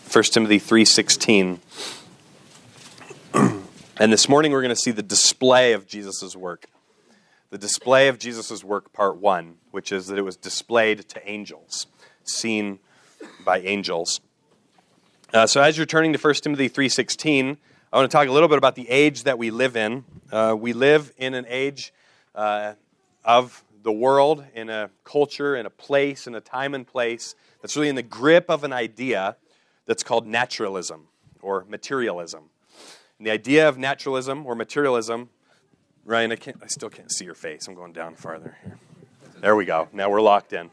1 Timothy 3:16. And this morning we're going to see the display of Jesus' work. The display of Jesus' work, part 1, which is that it was displayed to angels, seen by angels. So as you're turning to 1 Timothy 3:16, I want to talk a little bit about the age that we live in. We live in an age of the world, in a culture, in a place, in a time and place that's really in the grip of an idea that's called naturalism or materialism. And the idea of naturalism or materialism, Ryan, I still can't see your face. I'm going down farther here. There we go. Now we're locked in.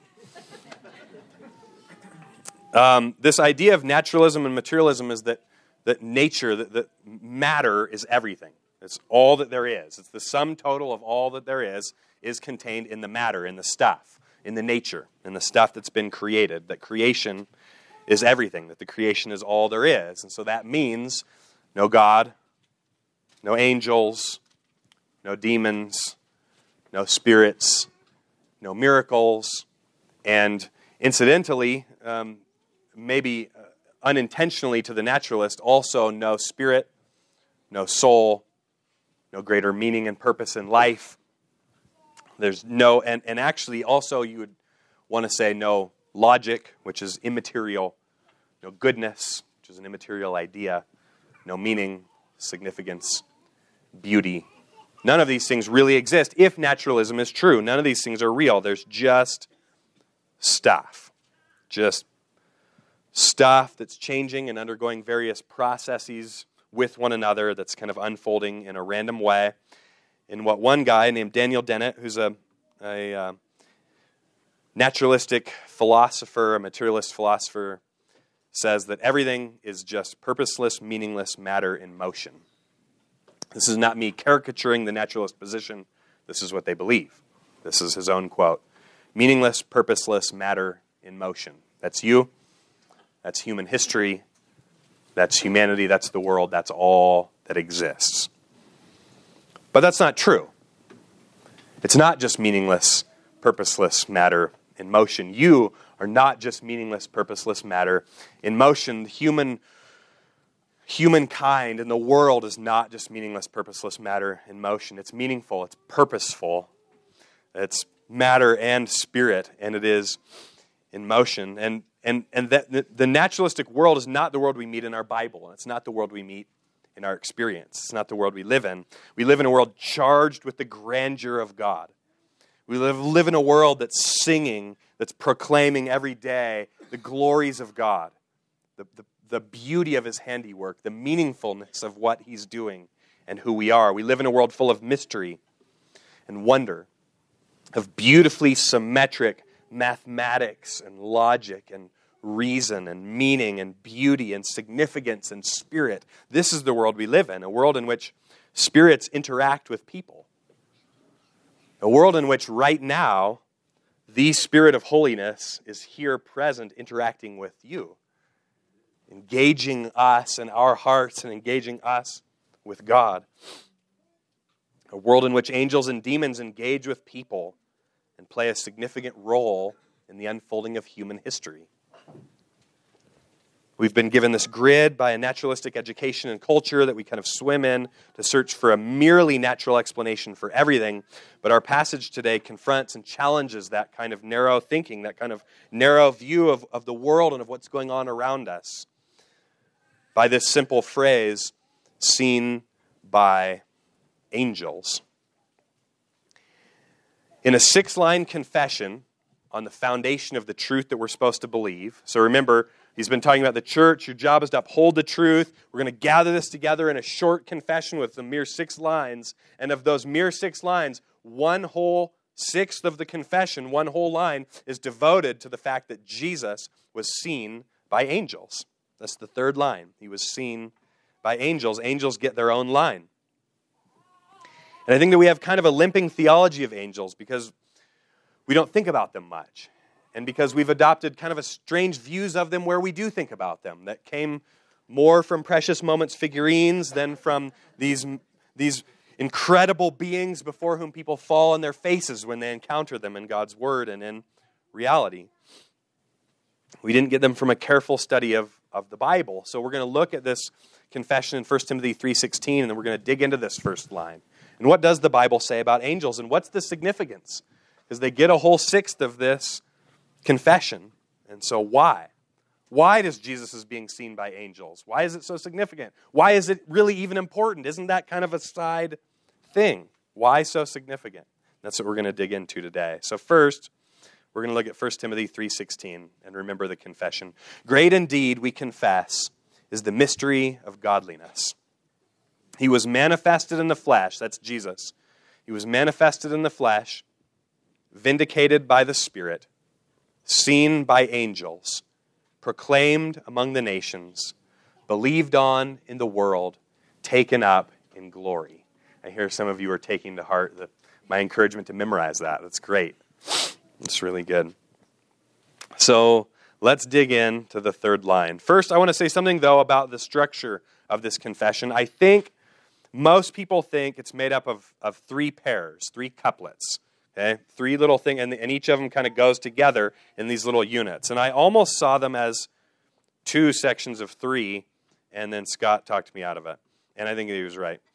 This idea of naturalism and materialism is that nature, that matter is everything. It's all that there is. It's the sum total of all that there is contained in the matter, in the stuff, in the nature, in the stuff that's been created. That creation is everything, that the creation is all there is. And so that means no God, no angels, no demons, no spirits, no miracles, and incidentally, maybe unintentionally to the naturalist, also no spirit, no soul, no greater meaning and purpose in life. There's no, and actually also you would want to say no logic, which is immaterial, no goodness, which is an immaterial idea, no meaning, significance, beauty. None of these things really exist if naturalism is true. None of these things are real. There's just stuff. Just stuff that's changing and undergoing various processes with one another that's kind of unfolding in a random way. In what one guy named Daniel Dennett, who's a naturalistic philosopher, a materialist philosopher, says that everything is just purposeless, meaningless matter in motion. This is not me caricaturing the naturalist position. This is what they believe. This is his own quote. Meaningless, purposeless matter in motion. That's you. That's human history. That's humanity. That's the world. That's all that exists. But that's not true. It's not just meaningless, purposeless matter in motion. You are not just meaningless, purposeless matter in motion. Humankind and the world is not just meaningless, purposeless matter in motion. It's meaningful. It's purposeful. It's matter and spirit, and it is in motion. And that the naturalistic world is not the world we meet in our Bible. It's not the world we meet in our experience. It's not the world we live in. We live in a world charged with the grandeur of God. We live in a world that's singing, that's proclaiming every day the glories of God, the beauty of His handiwork, the meaningfulness of what He's doing and who we are. We live in a world full of mystery and wonder, of beautifully symmetric mathematics and logic and reason and meaning and beauty and significance and spirit. This is the world we live in, a world in which spirits interact with people. A world in which right now, the Spirit of holiness is here present interacting with you, engaging us and our hearts and engaging us with God. A world in which angels and demons engage with people and play a significant role in the unfolding of human history. We've been given this grid by a naturalistic education and culture that we kind of swim in to search for a merely natural explanation for everything. But our passage today confronts and challenges that kind of narrow thinking, that kind of narrow view of the world and of what's going on around us by this simple phrase, seen by angels. In a 6-line confession on the foundation of the truth that we're supposed to believe. So remember, he's been talking about the church. Your job is to uphold the truth. We're going to gather this together in a short confession with the mere 6 lines. And of those mere 6 lines, one whole sixth of the confession, one whole line, is devoted to the fact that Jesus was seen by angels. That's the 3rd line. He was seen by angels. Angels get their own line. And I think that we have kind of a limping theology of angels because we don't think about them much. And because we've adopted kind of a strange views of them where we do think about them, that came more from Precious Moments figurines than from these incredible beings before whom people fall on their faces when they encounter them in God's Word and in reality. We didn't get them from a careful study of of the Bible. So we're going to look at this confession in 1 Timothy 3:16, and then we're going to dig into this first line. And what does the Bible say about angels, and what's the significance? Because they get a whole sixth of this confession. And so why? Why does Jesus is being seen by angels? Why is it so significant? Why is it really even important? Isn't that kind of a side thing? Why so significant? That's what we're going to dig into today. So first, we're going to look at 1 Timothy 3:16 and remember the confession. Great indeed, we confess, is the mystery of godliness. He was manifested in the flesh, that's Jesus. He was manifested in the flesh, vindicated by the Spirit, seen by angels, proclaimed among the nations, believed on in the world, taken up in glory. I hear some of you are taking to heart my encouragement to memorize that. That's great. It's really good. So let's dig into the third line. First, I want to say something, though, about the structure of this confession. I think most people think it's made up of three pairs, three couplets. Okay, three little things, and each of them kind of goes together in these little units. And I almost saw them as two sections of three, and then Scott talked me out of it. And I think he was right.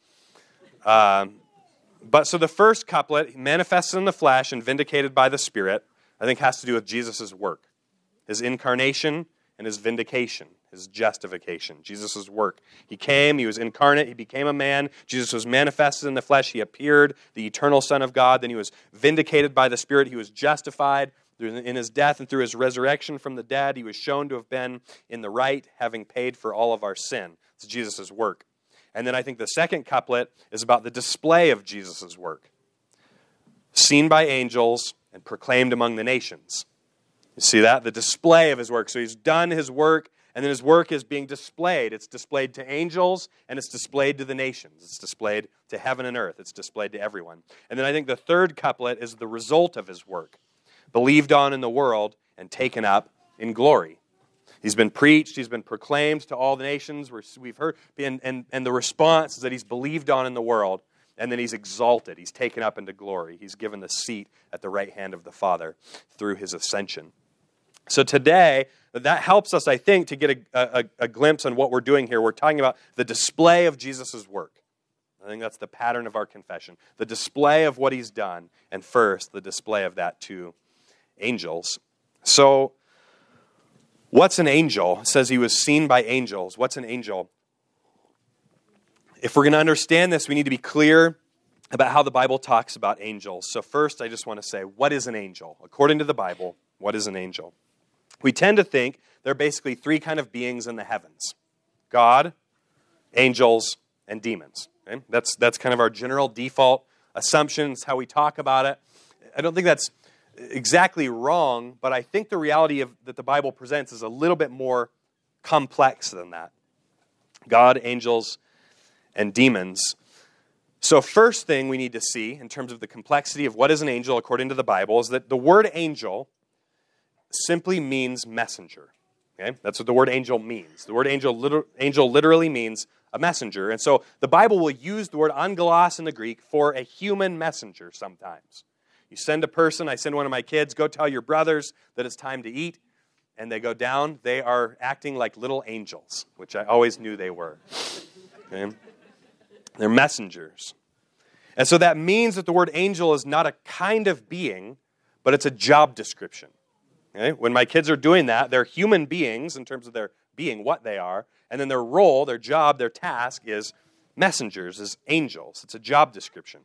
But so the first couplet, manifested in the flesh and vindicated by the Spirit, I think has to do with Jesus' work, his incarnation and his vindication, his justification, Jesus' work. He came, he was incarnate, he became a man, Jesus was manifested in the flesh, he appeared, the eternal Son of God, then he was vindicated by the Spirit, he was justified in his death and through his resurrection from the dead, he was shown to have been in the right, having paid for all of our sin. It's Jesus' work. And then I think the second couplet is about the display of Jesus' work, seen by angels and proclaimed among the nations. You see that? The display of his work. So he's done his work, and then his work is being displayed. It's displayed to angels, and it's displayed to the nations. It's displayed to heaven and earth. It's displayed to everyone. And then I think the third couplet is the result of his work, believed on in the world and taken up in glory. He's been preached, he's been proclaimed to all the nations. We've heard, and the response is that he's believed on in the world, and then he's exalted. He's taken up into glory. He's given the seat at the right hand of the Father through his ascension. So today, that helps us, I think, to get a glimpse on what we're doing here. We're talking about the display of Jesus' work. I think that's the pattern of our confession. The display of what he's done, and first, the display of that to angels. So, what's an angel? It says he was seen by angels. What's an angel? If we're going to understand this, we need to be clear about how the Bible talks about angels. So first, I just want to say, what is an angel? According to the Bible, what is an angel? We tend to think there are basically three kind of beings in the heavens: God, angels, and demons. Okay? That's kind of our general default assumptions, how we talk about it. I don't think that's exactly wrong, but I think the reality that the Bible presents is a little bit more complex than that. God, angels, and demons. So first thing we need to see in terms of the complexity of what is an angel according to the Bible is that the word angel simply means messenger. Okay? That's what the word angel means. The word angel literally means a messenger. And so the Bible will use the word angelos in the Greek for a human messenger sometimes. You send a person, I send one of my kids, go tell your brothers that it's time to eat, and they go down. They are acting like little angels, which I always knew they were. Okay? They're messengers. And so that means that the word angel is not a kind of being, but it's a job description. Okay? When my kids are doing that, they're human beings in terms of their being, what they are, and then their role, their job, their task is messengers, is angels. It's a job description.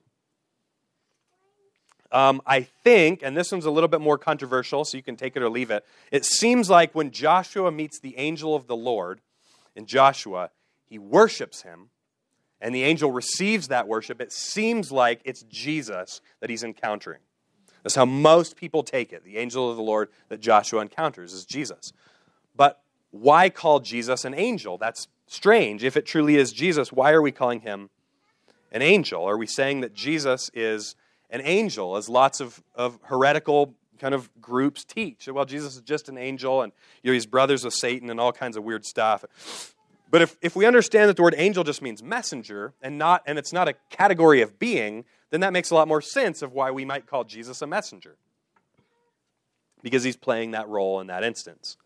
I think, and this one's a little bit more controversial, so you can take it or leave it, it seems like when Joshua meets the angel of the Lord in Joshua, he worships him, and the angel receives that worship. It seems like it's Jesus that he's encountering. That's how most people take it. The angel of the Lord that Joshua encounters is Jesus. But why call Jesus an angel? That's strange. If it truly is Jesus, why are we calling him an angel? Are we saying that Jesus is an angel, as lots of heretical kind of groups teach? Well, Jesus is just an angel, and he's brothers with Satan and all kinds of weird stuff. But if we understand that the word angel just means messenger and it's not a category of being, then that makes a lot more sense of why we might call Jesus a messenger, because he's playing that role in that instance.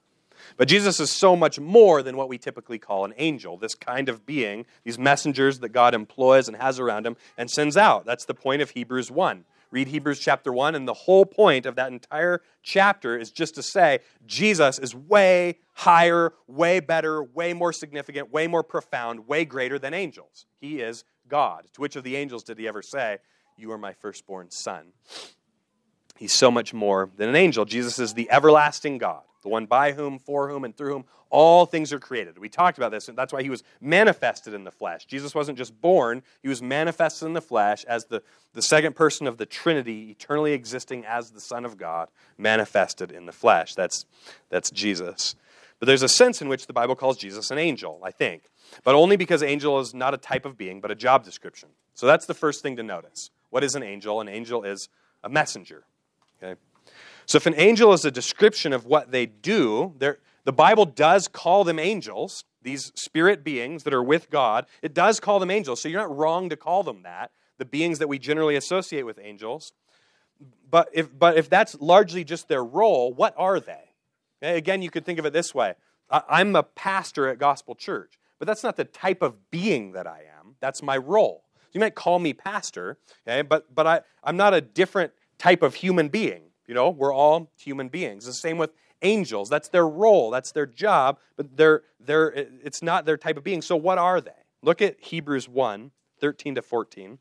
But Jesus is so much more than what we typically call an angel, this kind of being, these messengers that God employs and has around him and sends out. That's the point of Hebrews 1. Read Hebrews chapter 1, and the whole point of that entire chapter is just to say Jesus is way higher, way better, way more significant, way more profound, way greater than angels. He is God. To which of the angels did he ever say, "You are my firstborn son"? He's so much more than an angel. Jesus is the everlasting God, the one by whom, for whom, and through whom all things are created. We talked about this, and that's why he was manifested in the flesh. Jesus wasn't just born, he was manifested in the flesh as the second person of the Trinity, eternally existing as the Son of God, manifested in the flesh. That's Jesus. But there's a sense in which the Bible calls Jesus an angel, I think. But only because angel is not a type of being, but a job description. So that's the first thing to notice. What is an angel? An angel is a messenger. Okay? So if an angel is a description of what they do, the Bible does call them angels, these spirit beings that are with God. It does call them angels, so you're not wrong to call them that, the beings that we generally associate with angels. But if that's largely just their role, what are they? Okay? Again, you could think of it this way. I'm a pastor at Gospel Church, but that's not the type of being that I am. That's my role. So you might call me pastor, okay? But I'm not a different type of human being. You know, we're all human beings. The same with angels. That's their role. That's their job. But it's not their type of being. So what are they? Look at Hebrews 1, 13 to 14.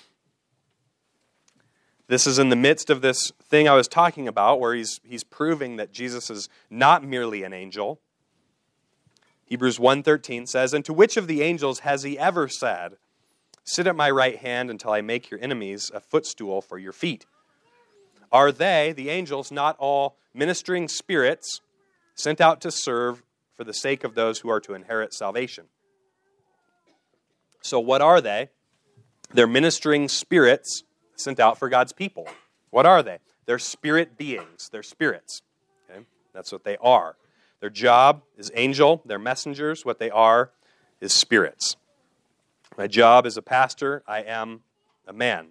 This is in the midst of this thing I was talking about where he's proving that Jesus is not merely an angel. Hebrews 1:13 says, "And to which of the angels has he ever said, 'Sit at my right hand until I make your enemies a footstool for your feet'? Are they, the angels, not all ministering spirits sent out to serve for the sake of those who are to inherit salvation?" So what are they? They're ministering spirits sent out for God's people. What are they? They're spirit beings. They're spirits. Okay? That's what they are. Their job is angel. They're messengers. What they are is spirits. My job as a pastor, I am a man.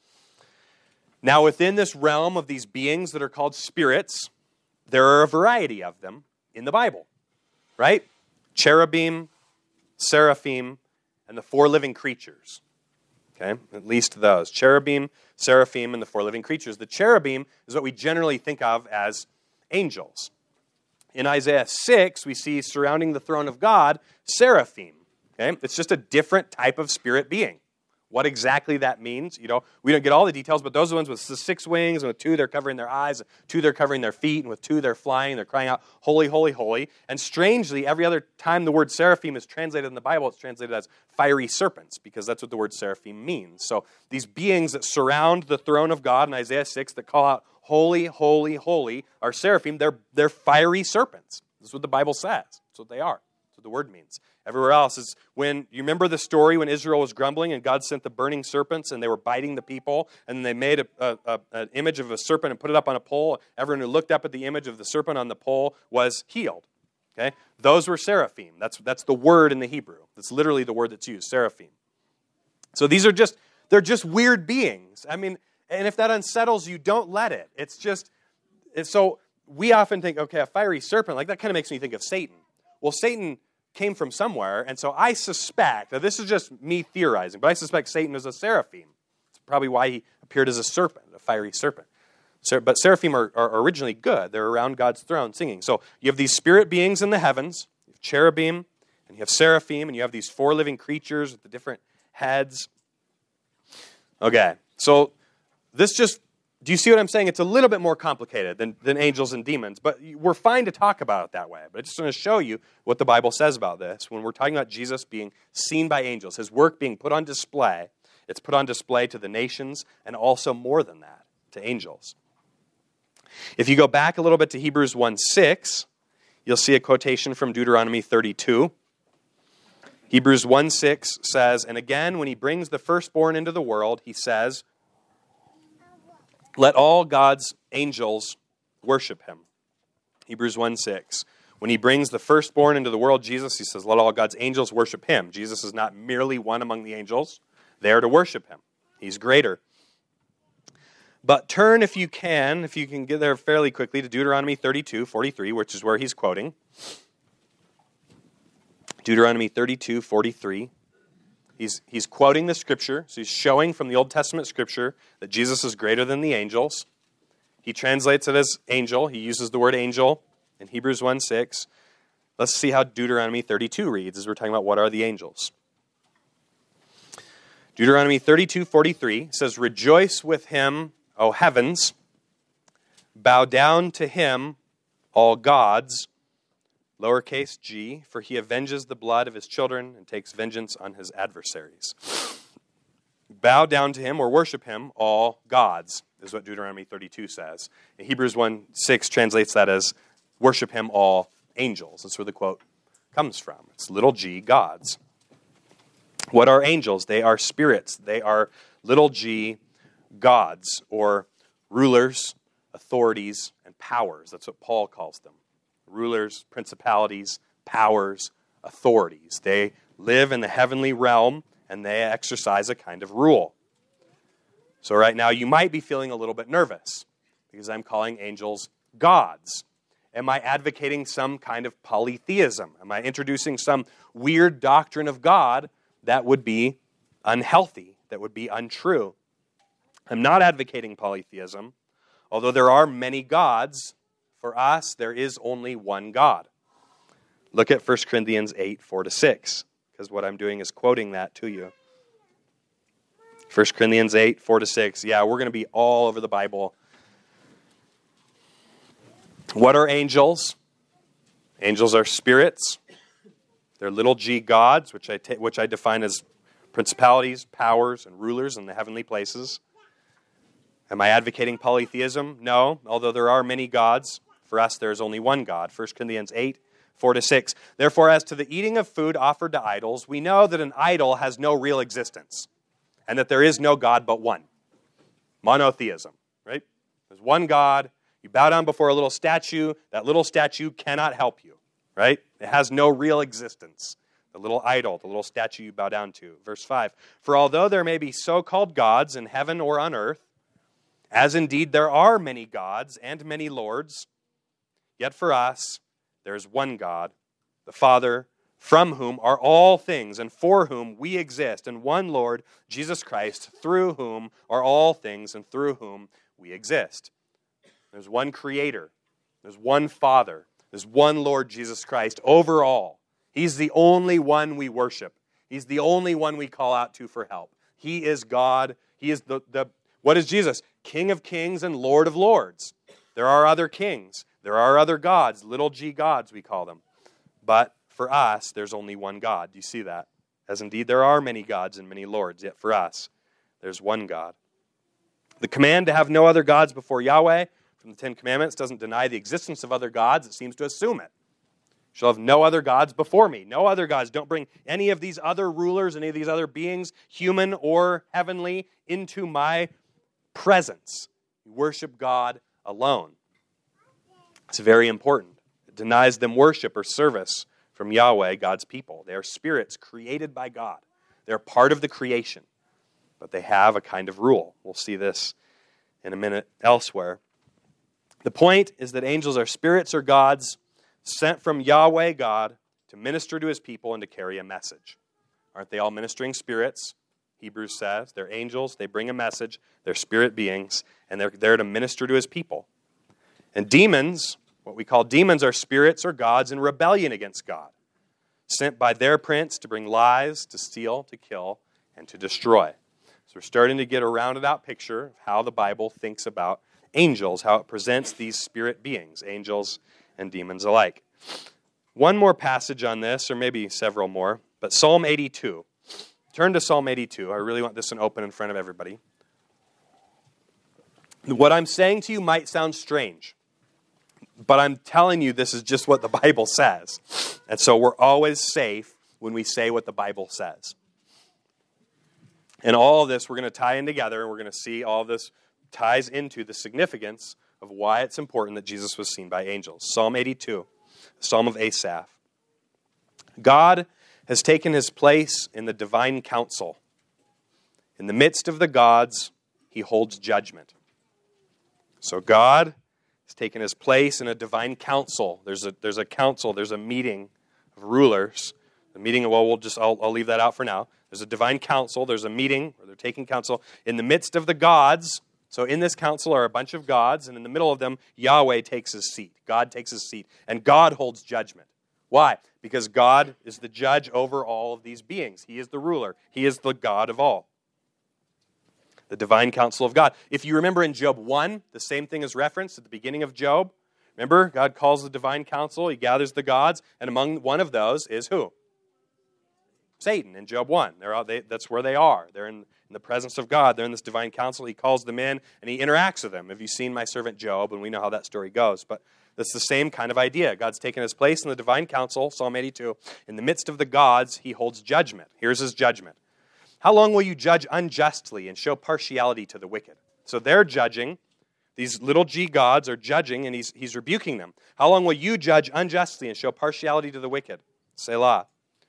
Now, within this realm of these beings that are called spirits, there are a variety of them in the Bible, right? Cherubim, seraphim, and the four living creatures. Okay, at least those. Cherubim, seraphim, and the four living creatures. The cherubim is what we generally think of as angels. In Isaiah 6, we see surrounding the throne of God, seraphim. Okay, it's just a different type of spirit being. What exactly that means, we don't get all the details, but those are the ones with the 6 wings, and with 2 they're covering their eyes, 2 they're covering their feet, and with 2 they're flying, they're crying out, "Holy, holy, holy." And strangely, every other time the word seraphim is translated in the Bible, it's translated as fiery serpents, because that's what the word seraphim means. So these beings that surround the throne of God in Isaiah 6 that call out, "Holy, holy, holy," are seraphim. They're fiery serpents. This is what the Bible says. That's what they are. That's what the word means. Everywhere else is when, you remember the story when Israel was grumbling and God sent the burning serpents and they were biting the people, and then they made an image of a serpent and put it up on a pole. Everyone who looked up at the image of the serpent on the pole was healed. Okay? Those were seraphim. That's the word in the Hebrew. That's literally the word that's used, seraphim. So they're just weird beings. I mean, and if that unsettles you, don't let it. So we often think, okay, a fiery serpent, like that kind of makes me think of Satan. Well, Satan came from somewhere, and so I suspect, now this is just me theorizing, but I suspect Satan is a seraphim. It's probably why he appeared as a serpent, a fiery serpent. But seraphim are originally good. They're around God's throne singing. So you have these spirit beings in the heavens, you have cherubim, and you have seraphim, and you have these 4 living creatures with the different heads. Okay, so do you see what I'm saying? It's a little bit more complicated than angels and demons, but we're fine to talk about it that way. But I just want to show you what the Bible says about this. When we're talking about Jesus being seen by angels, his work being put on display, it's put on display to the nations and also more than that, to angels. If you go back a little bit to Hebrews 1:6, you'll see a quotation from Deuteronomy 32. Hebrews 1:6 says, "And again, when he brings the firstborn into the world, he says, 'Let all God's angels worship him.'" Hebrews 1:6. When he brings the firstborn into the world, Jesus, he says, "Let all God's angels worship him." Jesus is not merely one among the angels. They are to worship him. He's greater. But turn, if you can get there fairly quickly, to Deuteronomy 32:43, which is where he's quoting. Deuteronomy 32:43. He's quoting the scripture, so he's showing from the Old Testament scripture that Jesus is greater than the angels. He translates it as angel. He uses the word angel in Hebrews 1:6. Let's see how Deuteronomy 32 reads as we're talking about what are the angels. Deuteronomy 32:43 says, "Rejoice with him, O heavens, bow down to him, all gods, lowercase g, for he avenges the blood of his children and takes vengeance on his adversaries." Bow down to him or worship him, all gods, is what Deuteronomy 32 says. And Hebrews 1:6 translates that as worship him, all angels. That's where the quote comes from. It's little g, gods. What are angels? They are spirits. They are little g, gods, or rulers, authorities, and powers. That's what Paul calls them. Rulers, principalities, powers, authorities. They live in the heavenly realm, and they exercise a kind of rule. So right now you might be feeling a little bit nervous because I'm calling angels gods. Am I advocating some kind of polytheism? Am I introducing some weird doctrine of God that would be unhealthy, that would be untrue? I'm not advocating polytheism. Although there are many gods, for us there is only one God. Look at 1 Corinthians 8:4-6, because what I'm doing is quoting that to you. 1 Corinthians 8:4-6. Yeah, we're going to be all over the Bible. What are angels? Angels are spirits. They're little g gods, which I define as principalities, powers, and rulers in the heavenly places. Am I advocating polytheism? No, although there are many gods. For us, there is only one God. 1 Corinthians 8:4-6. Therefore, as to the eating of food offered to idols, we know that an idol has no real existence, and that there is no God but one. Monotheism, right? There's one God. You bow down before a little statue. That little statue cannot help you, right? It has no real existence. The little idol, the little statue you bow down to. Verse 5. For although there may be so-called gods in heaven or on earth, as indeed there are many gods and many lords, yet for us there is one God, the Father, from whom are all things and for whom we exist, and one Lord, Jesus Christ, through whom are all things and through whom we exist. There's one Creator. There's one Father. There's one Lord, Jesus Christ, over all. He's the only one we worship. He's the only one we call out to for help. He is God. He is what is Jesus? King of kings and Lord of lords. There are other kings. There are other gods, little g gods we call them. But for us, there's only one God. Do you see that? As indeed there are many gods and many lords, yet for us, there's one God. The command to have no other gods before Yahweh from the Ten Commandments doesn't deny the existence of other gods. It seems to assume it. You shall have no other gods before me. No other gods. Don't bring any of these other rulers, any of these other beings, human or heavenly, into my presence. You worship God alone. It's very important. It denies them worship or service from Yahweh, God's people. They are spirits created by God. They're part of the creation, but they have a kind of rule. We'll see this in a minute elsewhere. The point is that angels are spirits or gods sent from Yahweh, God, to minister to his people and to carry a message. Aren't they all ministering spirits? Hebrews says they're angels, they bring a message, they're spirit beings, and they're there to minister to his people. And demons, what we call demons, are spirits or gods in rebellion against God, sent by their prince to bring lies, to steal, to kill, and to destroy. So we're starting to get a rounded out picture of how the Bible thinks about angels, how it presents these spirit beings, angels and demons alike. One more passage on this, or maybe several more, but Psalm 82. Turn to Psalm 82. I really want this one open in front of everybody. What I'm saying to you might sound strange, but I'm telling you this is just what the Bible says. And so we're always safe when we say what the Bible says. And all of this we're going to tie in together, and we're going to see all of this ties into the significance of why it's important that Jesus was seen by angels. Psalm 82, Psalm of Asaph. God has taken his place in the divine council. In the midst of the gods, he holds judgment. So God has taken his place in a divine council. There's a council, there's a meeting of rulers. The meeting, well, I'll leave that out for now. There's a divine council, there's a meeting, where they're taking counsel in the midst of the gods. So in this council are a bunch of gods, and in the middle of them, Yahweh takes his seat. God takes his seat, and God holds judgment. Why? Because God is the judge over all of these beings. He is the ruler. He is the God of all. The divine counsel of God. If you remember in Job 1, the same thing is referenced at the beginning of Job. Remember, God calls the divine council, he gathers the gods, and among one of those is who? Satan in Job 1. That's where they are. They're in the presence of God. They're in this divine council. He calls them in, and he interacts with them. Have you seen my servant Job? And we know how that story goes. But that's the same kind of idea. God's taken his place in the divine council, Psalm 82. In the midst of the gods, he holds judgment. Here's his judgment. How long will you judge unjustly and show partiality to the wicked? So they're judging. These little g gods are judging, and he's rebuking them. How long will you judge unjustly and show partiality to the wicked? Selah.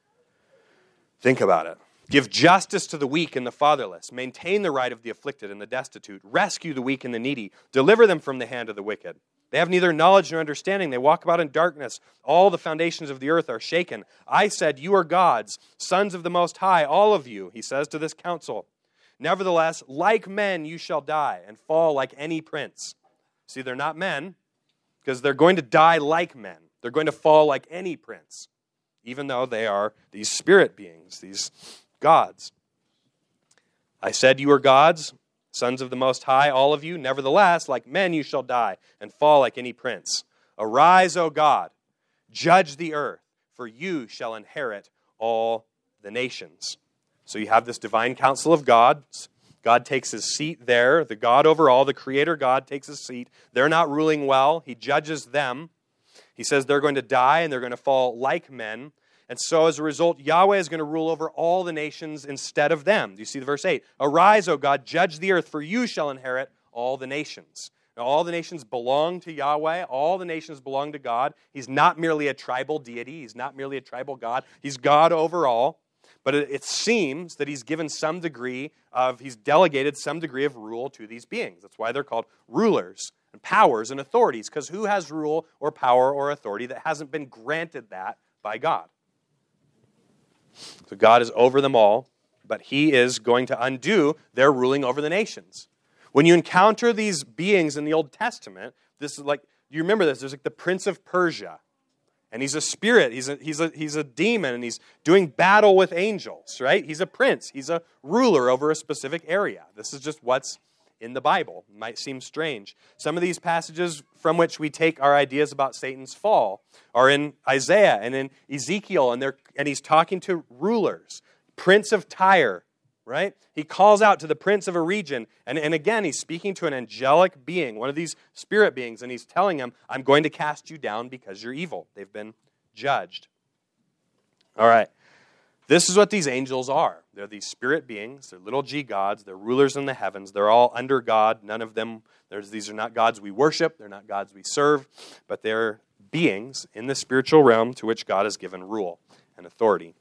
Think about it. Give justice to the weak and the fatherless. Maintain the right of the afflicted and the destitute. Rescue the weak and the needy. Deliver them from the hand of the wicked. They have neither knowledge nor understanding. They walk about in darkness. All the foundations of the earth are shaken. I said, you are gods, sons of the Most High, all of you, he says to this council. Nevertheless, like men you shall die and fall like any prince. See, they're not men because they're going to die like men. They're going to fall like any prince, even though they are these spirit beings, these gods. I said you are gods, sons of the Most High, all of you. Nevertheless, like men you shall die and fall like any prince. Arise, O God, judge the earth, for you shall inherit all the nations. So you have this divine council of gods. God takes his seat there. The God over all, the creator God, takes his seat. They're not ruling well. He judges them. He says they're going to die and they're going to fall like men. And so as a result, Yahweh is going to rule over all the nations instead of them. Do you see the verse 8? Arise, O God, judge the earth, for you shall inherit all the nations. Now, all the nations belong to Yahweh. All the nations belong to God. He's not merely a tribal deity. He's not merely a tribal God. He's God over all. But it seems that he's delegated some degree of rule to these beings. That's why they're called rulers and powers and authorities, because who has rule or power or authority that hasn't been granted that by God? So God is over them all, but he is going to undo their ruling over the nations. When you encounter these beings in the Old Testament, this is like, you remember this, there's like the Prince of Persia. And he's a spirit, he's a demon, and he's doing battle with angels, right? He's a prince, he's a ruler over a specific area. This is just what's in the Bible. It might seem strange. Some of these passages from which we take our ideas about Satan's fall are in Isaiah and in Ezekiel, and he's talking to rulers. Prince of Tyre, right? He calls out to the prince of a region, and again, he's speaking to an angelic being, one of these spirit beings, and he's telling him, I'm going to cast you down because you're evil. They've been judged. All right. This is what these angels are. They're these spirit beings. They're little g gods. They're rulers in the heavens. They're all under God. None of them, these are not gods we worship. They're not gods we serve. But they're beings in the spiritual realm to which God has given rule and authority.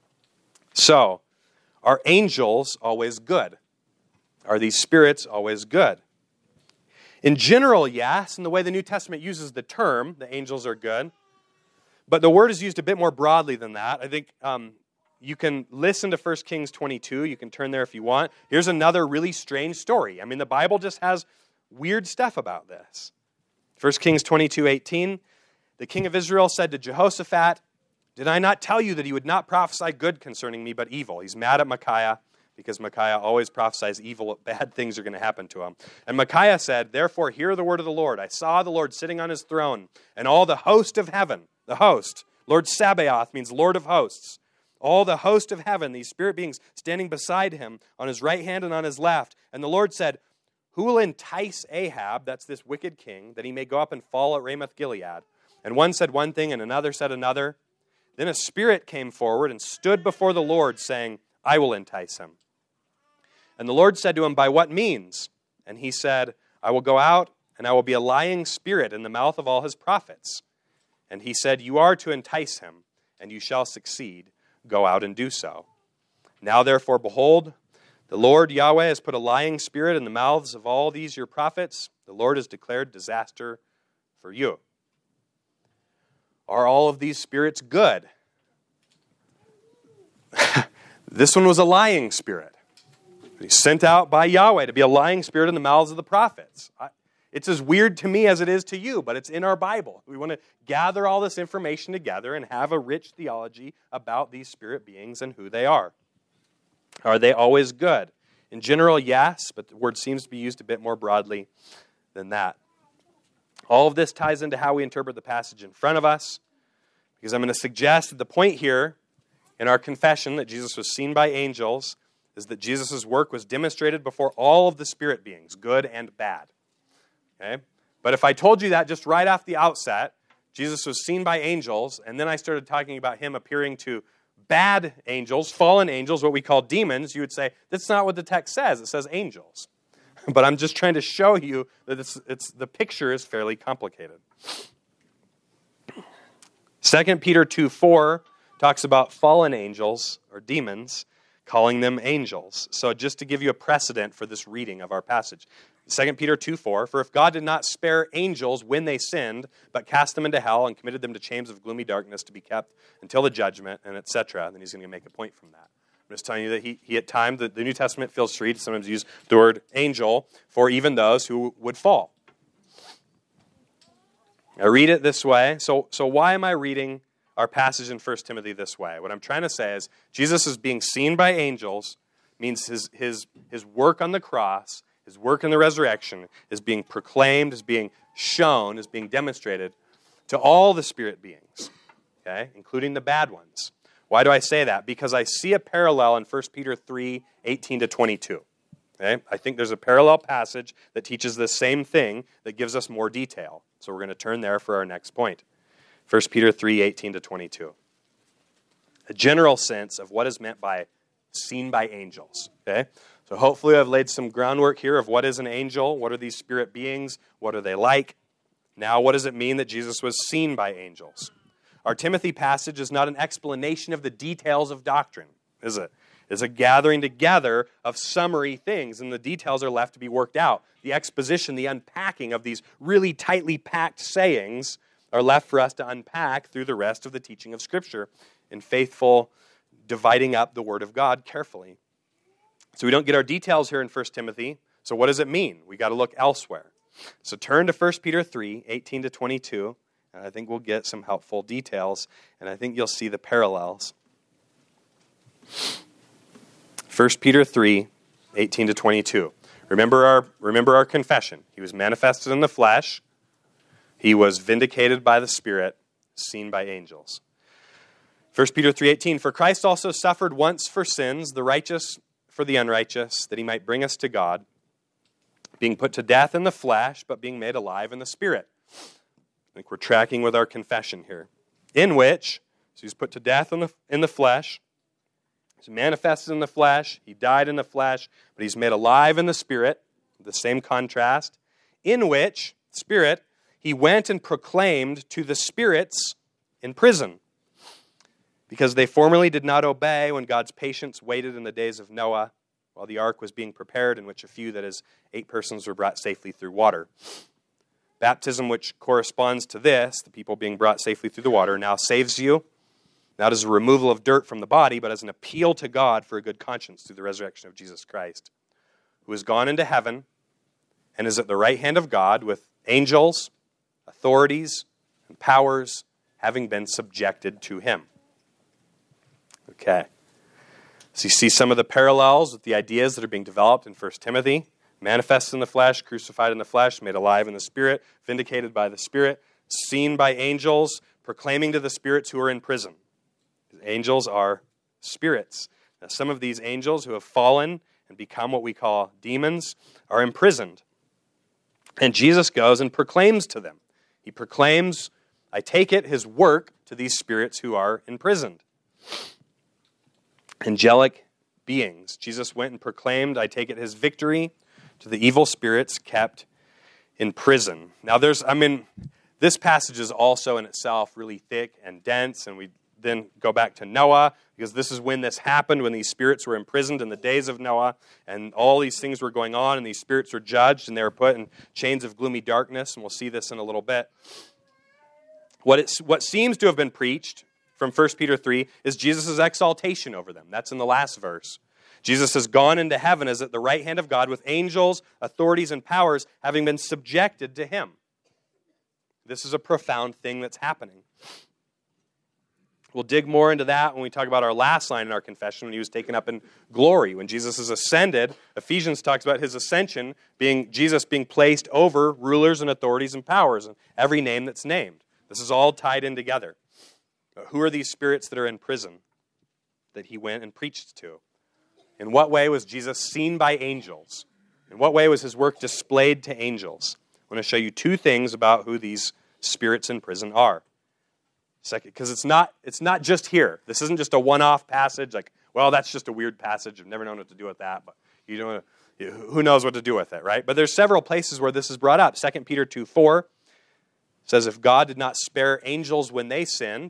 So, are angels always good? Are these spirits always good? In general, yes. In the way the New Testament uses the term, the angels are good. But the word is used a bit more broadly than that. I think you can listen to 1 Kings 22. You can turn there if you want. Here's another really strange story. I mean, the Bible just has weird stuff about this. 1 Kings 22:18. The king of Israel said to Jehoshaphat, did I not tell you that he would not prophesy good concerning me, but evil? He's mad at Micaiah because Micaiah always prophesies evil, bad things are going to happen to him. And Micaiah said, therefore, hear the word of the Lord. I saw the Lord sitting on his throne, and all the host of heaven, the host, Lord Sabaoth means Lord of hosts, all the host of heaven, these spirit beings standing beside him on his right hand and on his left. And the Lord said, who will entice Ahab, that's this wicked king, that he may go up and fall at Ramoth Gilead? And one said one thing and another said another. Then a spirit came forward and stood before the Lord, saying, I will entice him. And the Lord said to him, by what means? And he said, I will go out, and I will be a lying spirit in the mouth of all his prophets. And he said, you are to entice him, and you shall succeed. Go out and do so. Now therefore, behold, the Lord Yahweh has put a lying spirit in the mouths of all these your prophets, The Lord has declared disaster for you. Are all of these spirits good? This one was a lying spirit. He's sent out by Yahweh to be a lying spirit in the mouths of the prophets. It's as weird to me as it is to you, but it's in our Bible. We want to gather all this information together and have a rich theology about these spirit beings and who they are. Are they always good? In general, yes, but the word seems to be used a bit more broadly than that. All of this ties into how we interpret the passage in front of us, because I'm going to suggest that the point here in our confession that Jesus was seen by angels is that Jesus' work was demonstrated before all of the spirit beings, good and bad. Okay? But if I told you that just right off the outset, Jesus was seen by angels, and then I started talking about him appearing to bad angels, fallen angels, what we call demons, you would say, that's not what the text says. It says angels. But I'm just trying to show you that the picture is fairly complicated. 2 Peter 2:4 talks about fallen angels, or demons, calling them angels. So just to give you a precedent for this reading of our passage. 2 Peter 2:4, for if God did not spare angels when they sinned, but cast them into hell and committed them to chains of gloomy darkness to be kept until the judgment, and etc., then he's going to make a point from that. I'm just telling you that he at times, the New Testament feels free to sometimes use the word angel for even those who would fall. I read it this way. So why am I reading our passage in 1 Timothy this way? What I'm trying to say is Jesus is being seen by angels means his work on the cross, his work in the resurrection is being proclaimed, is being shown, is being demonstrated to all the spirit beings, okay, including the bad ones. Why do I say that? Because I see a parallel in 1 Peter 3:18-22. Okay? I think there's a parallel passage that teaches the same thing that gives us more detail. So we're going to turn there for our next point. 1 Peter 3:18-22. A general sense of what is meant by seen by angels. Okay? So hopefully I've laid some groundwork here of what is an angel, what are these spirit beings, what are they like. Now what does it mean that Jesus was seen by angels? Our Timothy passage is not an explanation of the details of doctrine, is it? It's a gathering together of summary things, and the details are left to be worked out. The exposition, the unpacking of these really tightly packed sayings are left for us to unpack through the rest of the teaching of Scripture in faithful dividing up the Word of God carefully. So we don't get our details here in 1 Timothy. So what does it mean? We got to look elsewhere. So turn to 1 Peter 3:18-22. And I think we'll get some helpful details, and I think you'll see the parallels. 1 Peter 3:18-22. Remember our confession. He was manifested in the flesh. He was vindicated by the Spirit, seen by angels. 1 Peter 3:18, for Christ also suffered once for sins, the righteous for the unrighteous, that he might bring us to God, being put to death in the flesh, but being made alive in the Spirit. I think we're tracking with our confession here. In which, so he's put to death in the flesh, he's manifested in the flesh, he died in the flesh, but he's made alive in the Spirit, the same contrast, in which, Spirit, he went and proclaimed to the spirits in prison, because they formerly did not obey when God's patience waited in the days of Noah, while the ark was being prepared, in which a few, that is, 8 persons, were brought safely through water. Baptism, which corresponds to this, the people being brought safely through the water, now saves you, not as a removal of dirt from the body, but as an appeal to God for a good conscience through the resurrection of Jesus Christ, who has gone into heaven and is at the right hand of God with angels, authorities, and powers having been subjected to him. Okay. So you see some of the parallels with the ideas that are being developed in 1 Timothy. Manifested in the flesh, crucified in the flesh, made alive in the Spirit, vindicated by the Spirit, seen by angels, proclaiming to the spirits who are in prison. Angels are spirits. Now, some of these angels who have fallen and become what we call demons are imprisoned. And Jesus goes and proclaims to them. He proclaims, I take it, his work to these spirits who are imprisoned. Angelic beings. Jesus went and proclaimed, I take it, his victory to the evil spirits kept in prison. Now this passage is also in itself really thick and dense, and then go back to Noah, because this is when this happened, when these spirits were imprisoned in the days of Noah, and all these things were going on, and these spirits were judged, and they were put in chains of gloomy darkness, and we'll see this in a little bit. What seems to have been preached from 1 Peter 3 is Jesus' exaltation over them. That's in the last verse. Jesus has gone into heaven, is at the right hand of God, with angels, authorities, and powers having been subjected to him. This is a profound thing that's happening. We'll dig more into that when we talk about our last line in our confession, when he was taken up in glory. When Jesus is ascended, Ephesians talks about his ascension being Jesus being placed over rulers and authorities and powers, and every name that's named. This is all tied in together. Who are these spirits that are in prison that he went and preached to? In what way was Jesus seen by angels? In what way was his work displayed to angels? I want to show you two things about who these spirits in prison are. Second, because it's not just here. This isn't just a one-off passage, like, well, that's just a weird passage. I've never known what to do with that, but who knows what to do with it, right? But there's several places where this is brought up. 2 Peter 2:4 says, if God did not spare angels when they sinned,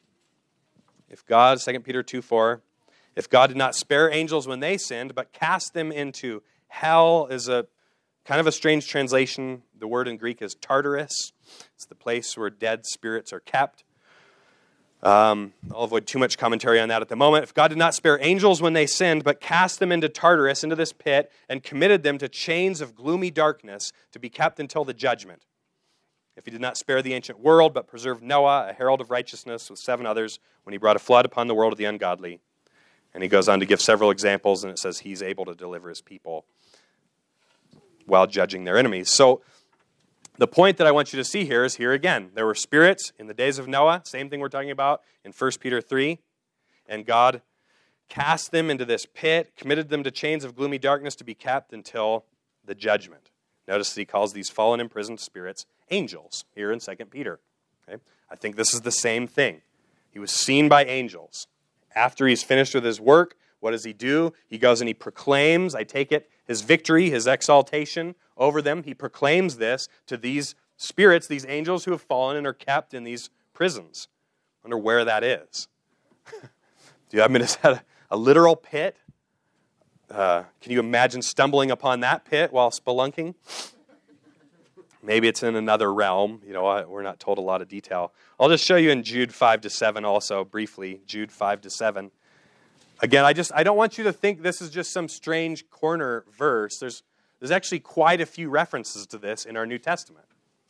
2 Peter 2:4, if God did not spare angels when they sinned, but cast them into hell, is a kind of a strange translation. The word in Greek is Tartarus. It's the place where dead spirits are kept. I'll avoid too much commentary on that at the moment. If God did not spare angels when they sinned, but cast them into Tartarus, into this pit, and committed them to chains of gloomy darkness to be kept until the judgment. If he did not spare the ancient world, but preserved Noah, a herald of righteousness, with 7 others, when he brought a flood upon the world of the ungodly. And he goes on to give several examples, and it says he's able to deliver his people while judging their enemies. So the point that I want you to see here is here again. There were spirits in the days of Noah, same thing we're talking about in 1 Peter 3, and God cast them into this pit, committed them to chains of gloomy darkness to be kept until the judgment. Notice that he calls these fallen imprisoned spirits angels here in 2 Peter. Okay? I think this is the same thing. He was seen by angels. After he's finished with his work, what does he do? He goes and he proclaims, I take it, his victory, his exaltation over them. He proclaims this to these spirits, these angels who have fallen and are kept in these prisons. I wonder where that is. Do you have me to a literal pit? Can you imagine stumbling upon that pit while spelunking? Maybe it's in another realm. We're not told a lot of detail. I'll just show you in Jude 5-7 also, briefly. Jude 5-7. Again, I don't want you to think this is just some strange corner verse. There's actually quite a few references to this in our New Testament.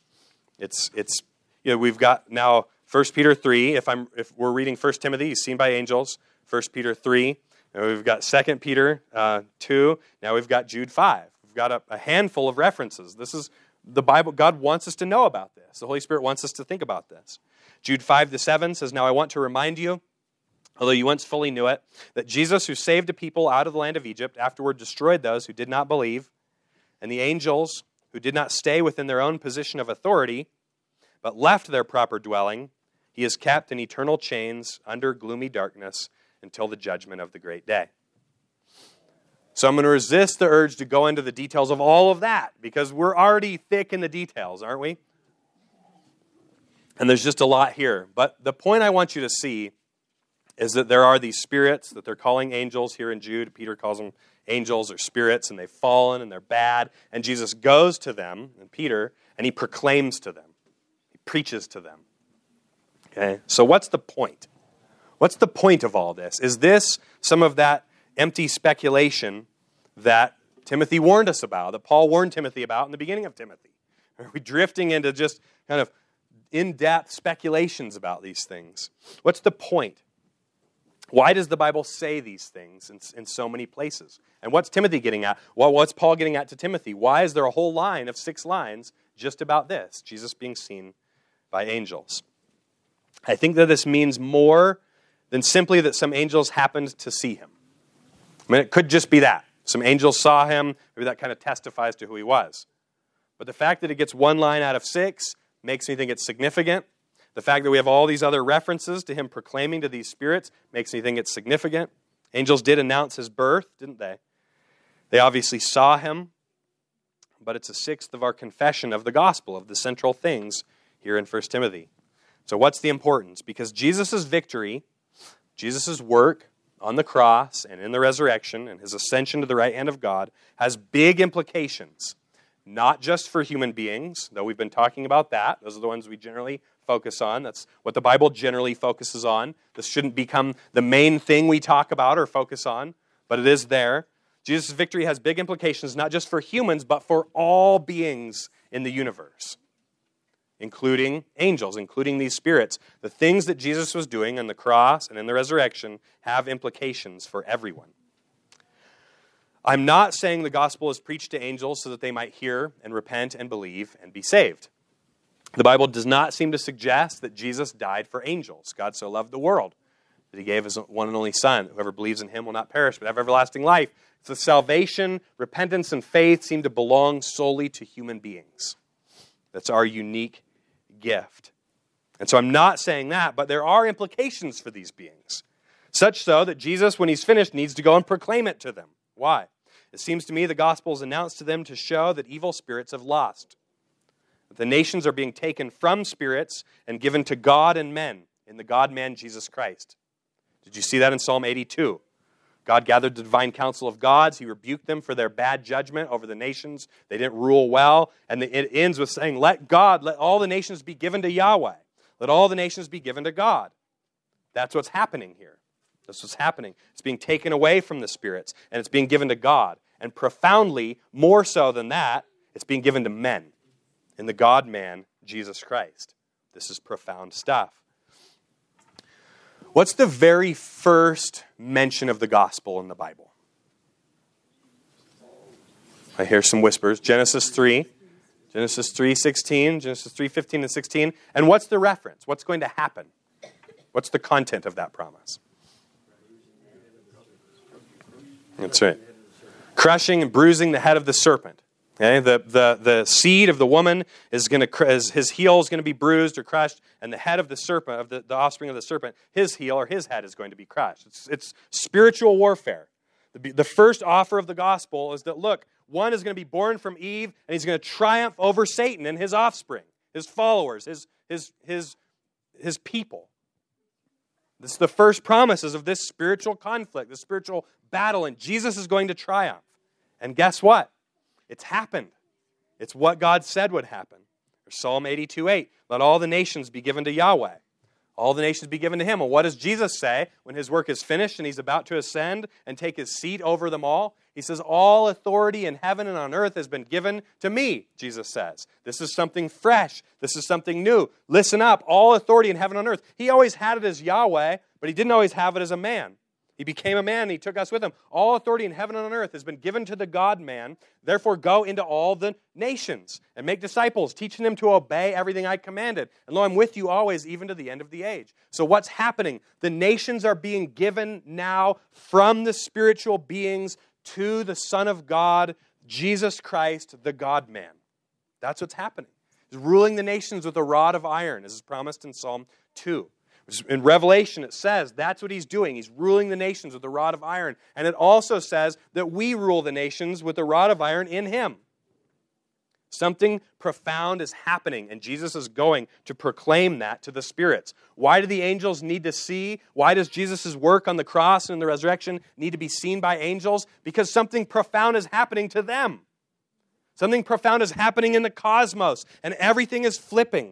We've got now 1 Peter 3. If we're reading 1 Timothy, he's seen by angels. 1 Peter 3. And we've got 2 Peter 2. Now we've got Jude 5. We've got a handful of references. This is the Bible. God wants us to know about this. The Holy Spirit wants us to think about this. Jude 5-7 says, now I want to remind you, although you once fully knew it, that Jesus, who saved a people out of the land of Egypt, afterward destroyed those who did not believe, and the angels who did not stay within their own position of authority, but left their proper dwelling, he is kept in eternal chains under gloomy darkness until the judgment of the great day. So I'm going to resist the urge to go into the details of all of that, because we're already thick in the details, aren't we? And there's just a lot here. But the point I want you to see is that there are these spirits that they're calling angels here in Jude. Peter calls them angels or spirits, and they've fallen and they're bad. And Jesus goes to them, and Peter, and he proclaims to them. He preaches to them. Okay? So what's the point? What's the point of all this? Is this some of that empty speculation that Timothy warned us about, that Paul warned Timothy about in the beginning of Timothy? Are we drifting into just kind of in-depth speculations about these things? What's the point? Why does the Bible say these things in so many places? And what's Timothy getting at? Well, what's Paul getting at to Timothy? Why is there a whole line of 6 lines just about this, Jesus being seen by angels? I think that this means more than simply that some angels happened to see him. I mean, it could just be that. Some angels saw him. Maybe that kind of testifies to who he was. But the fact that it gets 1 line out of 6 makes me think it's significant. The fact that we have all these other references to him proclaiming to these spirits makes me think it's significant. Angels did announce his birth, didn't they? They obviously saw him, but it's a 6th of our confession of the gospel, of the central things here in 1 Timothy. So what's the importance? Because Jesus' victory Jesus' work on the cross and in the resurrection and his ascension to the right hand of God has big implications, not just for human beings, though we've been talking about that. Those are the ones we generally focus on. That's what the Bible generally focuses on. This shouldn't become the main thing we talk about or focus on, but it is there. Jesus' victory has big implications, not just for humans, but for all beings in the universe, including angels, including these spirits. The things that Jesus was doing on the cross and in the resurrection have implications for everyone. I'm not saying the gospel is preached to angels so that they might hear and repent and believe and be saved. The Bible does not seem to suggest that Jesus died for angels. God so loved the world that he gave his one and only Son. Whoever believes in him will not perish but have everlasting life. So salvation, repentance, and faith seem to belong solely to human beings. That's our unique gift. And so I'm not saying that, but there are implications for these beings. Such so that Jesus, when he's finished, needs to go and proclaim it to them. Why? It seems to me the gospel is announced to them to show that evil spirits have lost. That the nations are being taken from spirits and given to God and men in the God-man Jesus Christ. Did you see that in Psalm 82? God gathered the divine council of gods. He rebuked them for their bad judgment over the nations. They didn't rule well. And it ends with saying, let all the nations be given to Yahweh. Let all the nations be given to God. That's what's happening here. That's what's happening. It's being taken away from the spirits, and it's being given to God. And profoundly, more so than that, it's being given to men in the God-man, Jesus Christ. This is profound stuff. What's the very first mention of the gospel in the Bible? I hear some whispers. Genesis 3, Genesis 3:16, Genesis 3:15 and 16. And what's the reference? What's going to happen? What's the content of that promise? That's right. Crushing and bruising the head of the serpent. Okay? The seed of the woman is going to, his heel is going to be bruised or crushed, and the head of the serpent, of the offspring of the serpent, his heel or his head is going to be crushed. It's spiritual warfare. The first offer of the gospel is that, look, one is going to be born from Eve, and he's going to triumph over Satan and his offspring, his followers, his people. This is the first promises of this spiritual conflict, this spiritual battle, and Jesus is going to triumph. And guess what? It's happened. It's what God said would happen. Psalm 82:8, let all the nations be given to Yahweh. All the nations be given to him. And what does Jesus say when his work is finished and he's about to ascend and take his seat over them all? He says, all authority in heaven and on earth has been given to me, Jesus says. This is something fresh. This is something new. Listen up, all authority in heaven and on earth. He always had it as Yahweh, but he didn't always have it as a man. He became a man and he took us with him. All authority in heaven and on earth has been given to the God-man. Therefore, go into all the nations and make disciples, teaching them to obey everything I commanded. And lo, I'm with you always, even to the end of the age. So what's happening? The nations are being given now from the spiritual beings to the Son of God, Jesus Christ, the God-man. That's what's happening. He's ruling the nations with a rod of iron, as is promised in Psalm 2. In Revelation, it says that's what he's doing. He's ruling the nations with a rod of iron. And it also says that we rule the nations with a rod of iron in him. Something profound is happening, and Jesus is going to proclaim that to the spirits. Why do the angels need to see? Why does Jesus' work on the cross and in the resurrection need to be seen by angels? Because something profound is happening to them. Something profound is happening in the cosmos, and everything is flipping.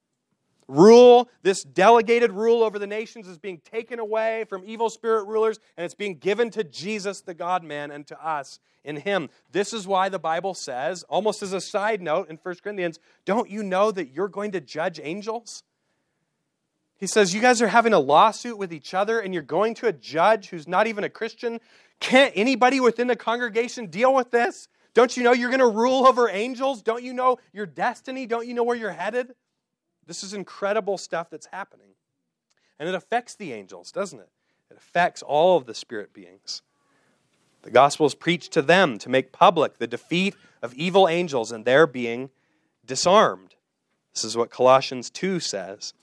Rule, this delegated rule over the nations is being taken away from evil spirit rulers, and it's being given to Jesus, the God-man, and to us in him. This is why the Bible says, almost as a side note in 1 Corinthians, don't you know that you're going to judge angels? He says, you guys are having a lawsuit with each other, and you're going to a judge who's not even a Christian. Can't anybody within the congregation deal with this? Don't you know you're going to rule over angels? Don't you know your destiny? Don't you know where you're headed? This is incredible stuff that's happening. And it affects the angels, doesn't it? It affects all of the spirit beings. The gospel is preached to them to make public the defeat of evil angels and their being disarmed. This is what Colossians 2 says.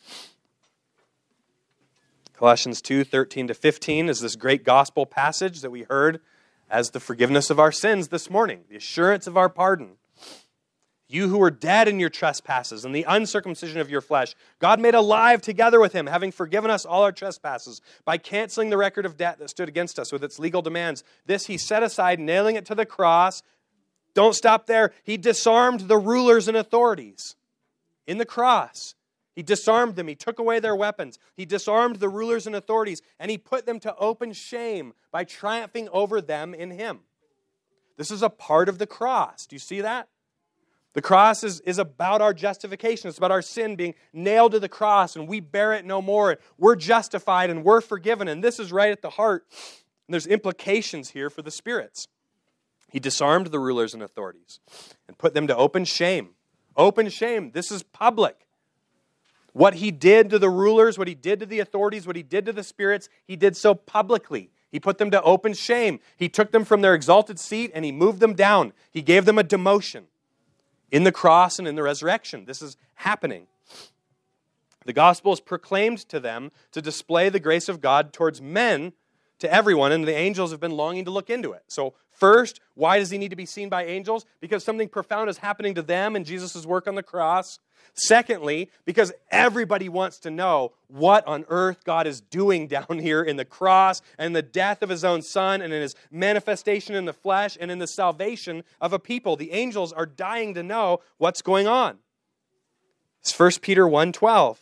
Colossians 2:13-15 is this great gospel passage that we heard as the forgiveness of our sins this morning, the assurance of our pardon. You who were dead in your trespasses and the uncircumcision of your flesh, God made alive together with him, having forgiven us all our trespasses, by canceling the record of debt that stood against us with its legal demands. This he set aside, nailing it to the cross. Don't stop there. He disarmed the rulers and authorities in the cross. He disarmed them. He took away their weapons. He disarmed the rulers and authorities, and he put them to open shame by triumphing over them in him. This is a part of the cross. Do you see that? The cross is about our justification. It's about our sin being nailed to the cross, and we bear it no more. We're justified, and we're forgiven, and this is right at the heart. And there's implications here for the spirits. He disarmed the rulers and authorities and put them to open shame. Open shame. This is public. What he did to the rulers, what he did to the authorities, what he did to the spirits, he did so publicly. He put them to open shame. He took them from their exalted seat and he moved them down. He gave them a demotion in the cross and in the resurrection. This is happening. The gospel is proclaimed to them to display the grace of God towards men, to everyone, and the angels have been longing to look into it. So first, why does he need to be seen by angels? Because something profound is happening to them in Jesus' work on the cross. Secondly, because everybody wants to know what on earth God is doing down here in the cross and the death of his own son and in his manifestation in the flesh and in the salvation of a people. The angels are dying to know what's going on. It's 1 Peter 1:12.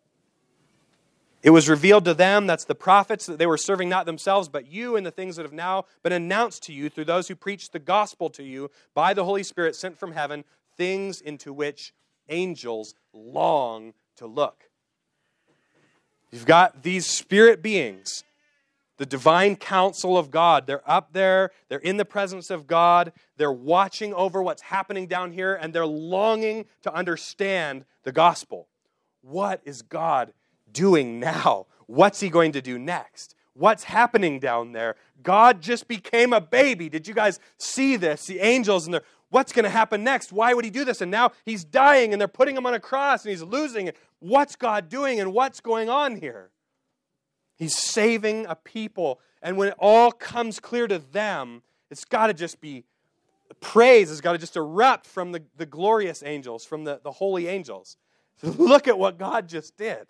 It was revealed to them, that's the prophets, that they were serving not themselves, but you in the things that have now been announced to you through those who preach the gospel to you by the Holy Spirit sent from heaven, things into which angels long to look. You've got these spirit beings, the divine counsel of God. They're up there, they're in the presence of God, they're watching over what's happening down here, and they're longing to understand the gospel. What is God doing now? What's he going to do next? What's happening down there? God just became a baby. Did you guys see this? The angels, and they're, what's going to happen next? Why would he do this? And now he's dying, and they're putting him on a cross, and he's losing it. What's God doing, and what's going on here? He's saving a people, and when it all comes clear to them, it's got to just be, praise has got to just erupt from the glorious angels, from the holy angels. So look at what God just did.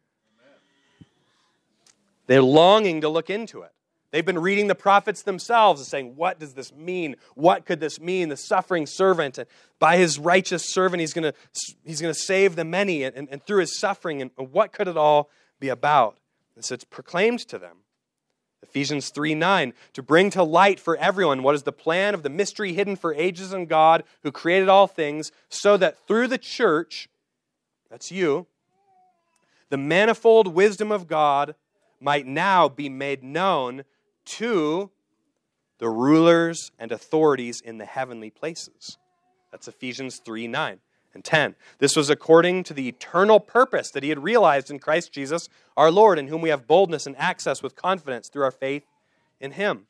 They're longing to look into it. They've been reading the prophets themselves and saying, what does this mean? What could this mean? The suffering servant, and by his righteous servant, he's going to save the many, and through his suffering, and what could it all be about? And so it's proclaimed to them. Ephesians 3:9, to bring to light for everyone what is the plan of the mystery hidden for ages in God, who created all things, so that through the church, that's you, the manifold wisdom of God might now be made known to the rulers and authorities in the heavenly places. That's Ephesians 3:9 and 10. This was according to the eternal purpose that he had realized in Christ Jesus, our Lord, in whom we have boldness and access with confidence through our faith in him.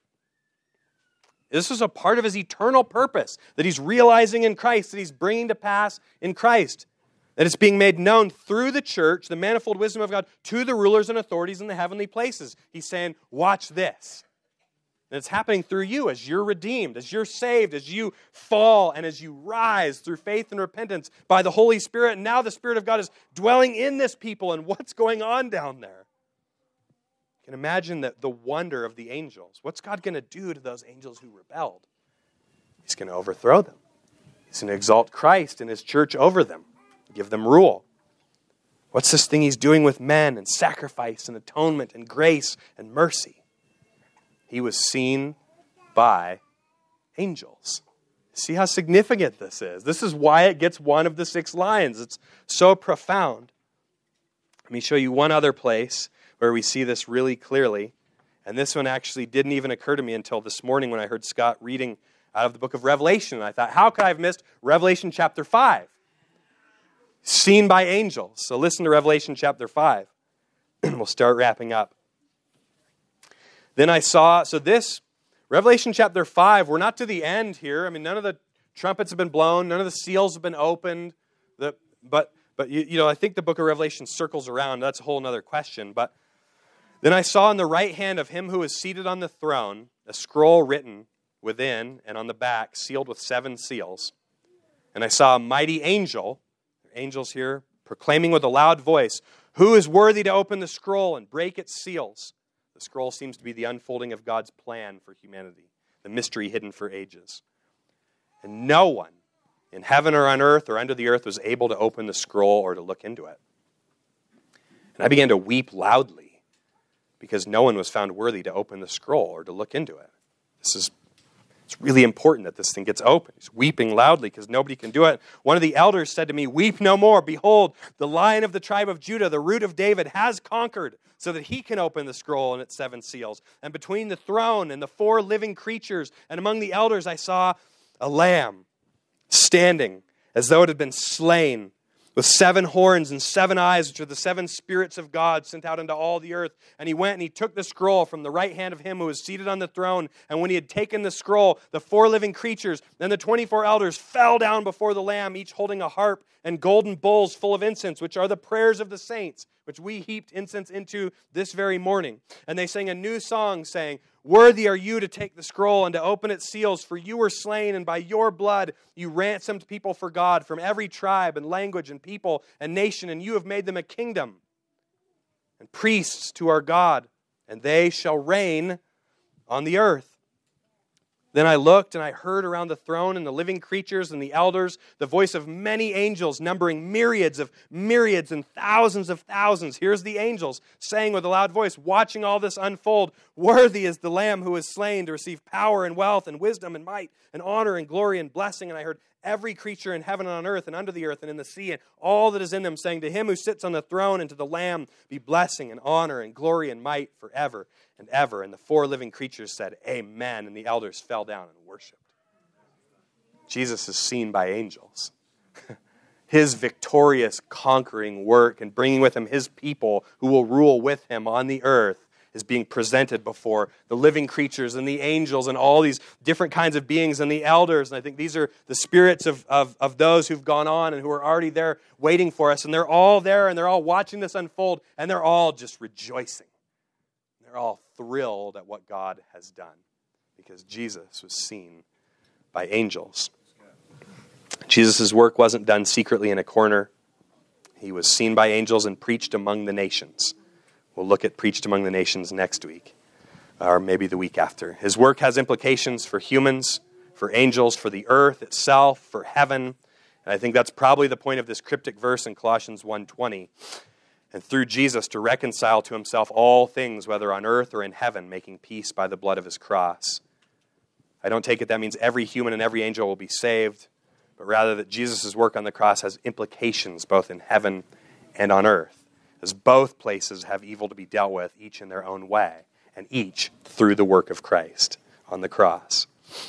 This is a part of his eternal purpose that he's realizing in Christ, that he's bringing to pass in Christ. That it's being made known through the church, the manifold wisdom of God, to the rulers and authorities in the heavenly places. He's saying, watch this. And it's happening through you as you're redeemed, as you're saved, as you fall, and as you rise through faith and repentance by the Holy Spirit. And now the Spirit of God is dwelling in this people, and what's going on down there? You can imagine the wonder of the angels. What's God going to do to those angels who rebelled? He's going to overthrow them. He's going to exalt Christ and his church over them. Give them rule. What's this thing he's doing with men and sacrifice and atonement and grace and mercy? He was seen by angels. See how significant this is? This is why it gets one of the 6 lions. It's so profound. Let me show you one other place where we see this really clearly. And this one actually didn't even occur to me until this morning when I heard Scott reading out of the book of Revelation. And I thought, how could I have missed Revelation chapter 5? Seen by angels. So listen to Revelation chapter 5. We'll start wrapping up. Then I saw, Revelation chapter 5, we're not to the end here. I mean, none of the trumpets have been blown. None of the seals have been opened. But I think the book of Revelation circles around. That's a whole other question. But then I saw in the right hand of him who is seated on the throne a scroll written within and on the back, sealed with 7 seals. And I saw a mighty angel, angels here, proclaiming with a loud voice, "Who is worthy to open the scroll and break its seals?" The scroll seems to be the unfolding of God's plan for humanity, the mystery hidden for ages. And no one in heaven or on earth or under the earth was able to open the scroll or to look into it. And I began to weep loudly because no one was found worthy to open the scroll or to look into it. It's really important that this thing gets open. He's weeping loudly because nobody can do it. One of the elders said to me, "Weep no more. Behold, the Lion of the tribe of Judah, the Root of David, has conquered so that he can open the scroll and its 7 seals. And between the throne and the 4 living creatures and among the elders I saw a lamb standing as though it had been slain, with 7 horns and 7 eyes, which are the 7 spirits of God sent out into all the earth. And he went and he took the scroll from the right hand of him who was seated on the throne. And when he had taken the scroll, the 4 living creatures and the 24 elders fell down before the Lamb, each holding a harp and golden bowls full of incense, which are the prayers of the saints, which we heaped incense into this very morning. And they sang a new song, saying, "Worthy are you to take the scroll and to open its seals, for you were slain, and by your blood you ransomed people for God from every tribe and language and people and nation, and you have made them a kingdom and priests to our God, and they shall reign on the earth." Then I looked, and I heard around the throne and the living creatures and the elders the voice of many angels, numbering myriads of myriads and thousands of thousands. Here's the angels saying with a loud voice, watching all this unfold, "Worthy is the Lamb who was slain to receive power and wealth and wisdom and might and honor and glory and blessing." And I heard every creature in heaven and on earth and under the earth and in the sea and all that is in them saying, "To him who sits on the throne and to the Lamb be blessing and honor and glory and might forever and ever." And the 4 living creatures said, "Amen." And the elders fell down and worshiped. Jesus is seen by angels. His victorious, conquering work and bringing with him his people who will rule with him on the earth is being presented before the living creatures and the angels and all these different kinds of beings and the elders. And I think these are the spirits of those who've gone on and who are already there waiting for us. And they're all there and they're all watching this unfold and they're all just rejoicing. They're all thrilled at what God has done because Jesus was seen by angels. Jesus' work wasn't done secretly in a corner. He was seen by angels and preached among the nations. We'll look at preached among the nations next week, or maybe the week after. His work has implications for humans, for angels, for the earth itself, for heaven. And I think that's probably the point of this cryptic verse in Colossians 1:20. And through Jesus to reconcile to himself all things, whether on earth or in heaven, making peace by the blood of his cross. I don't take it that means every human and every angel will be saved, but rather that Jesus' work on the cross has implications both in heaven and on earth, as both places have evil to be dealt with, each in their own way, and each through the work of Christ on the cross.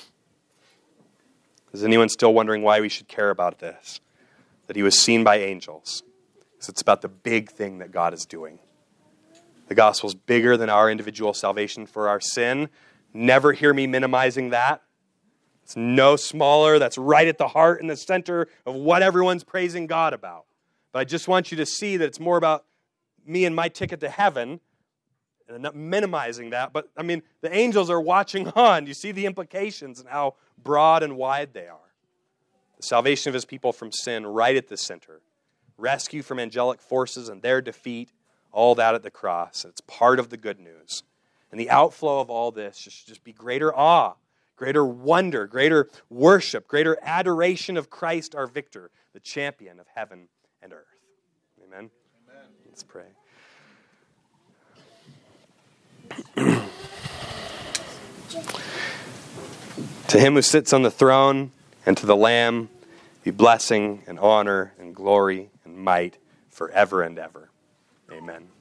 Is anyone still wondering why we should care about this? That he was seen by angels. Because it's about the big thing that God is doing. The gospel's bigger than our individual salvation for our sin. Never hear me minimizing that. It's no smaller. That's right at the heart and the center of what everyone's praising God about. But I just want you to see that it's more about me and my ticket to heaven. And I'm not minimizing that. But, I mean, the angels are watching on. You see the implications and how broad and wide they are. The salvation of his people from sin right at the center. Rescue from angelic forces and their defeat. All that at the cross. It's part of the good news. And the outflow of all this should just be greater awe, greater wonder, greater worship, greater adoration of Christ our victor, the champion of heaven and earth. Amen? Amen. Let's pray. To him who sits on the throne and to the Lamb be blessing and honor and glory and might forever and ever. Amen.